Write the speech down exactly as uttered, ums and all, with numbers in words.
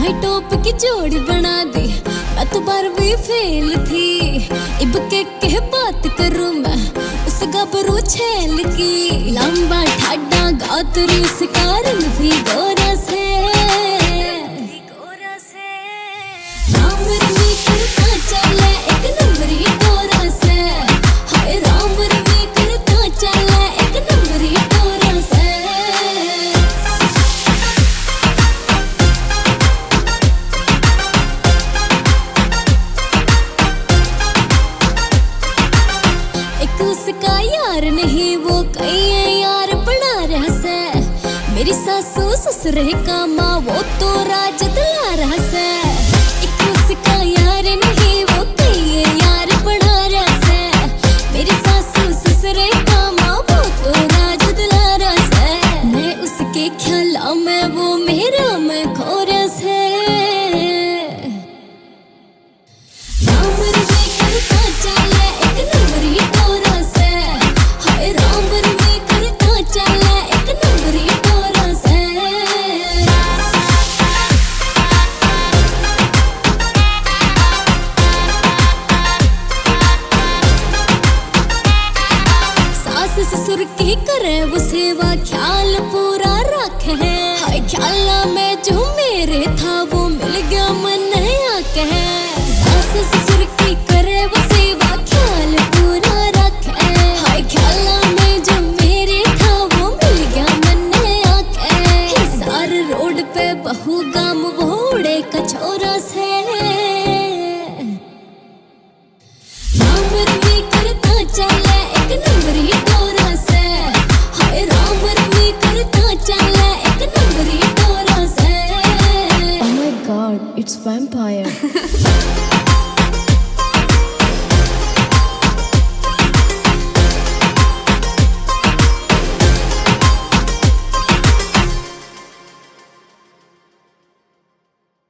High top की जोड़ी बना दी, मैं तो बारहवीं फेल थी। इब के के बात करूं मैं उस गबरू छेल की, लंबा ठाडा गातरी उसका रंग भी गोरा से। उसका यार नहीं वो कई यार बना रहा से, मेरी सासू ससुरे का माँ वो तो राज दिला रहा से। एक उसका यार नहीं वो कई यार बना रहा से, मेरी सासू ससुरे का माँ वो तो राज दिला रहा से। मैं उसके ख्याल में वो मेरा मैं खो रहा से। ससुर की करे वो सेवा ख्याल पूरा रखे है, हाय ख्याल में जो मेरे था वो मिल गया मन आके। सास ससुर की करे वो सेवा ख्याल पूरा रखे, हाय ख्याल में जो मेरे था वो मिल गया मन आके। सार रोड पे बहु गाम वोड़े कछोरा से, नाम भी करता चले एक नंबरी It's vampire.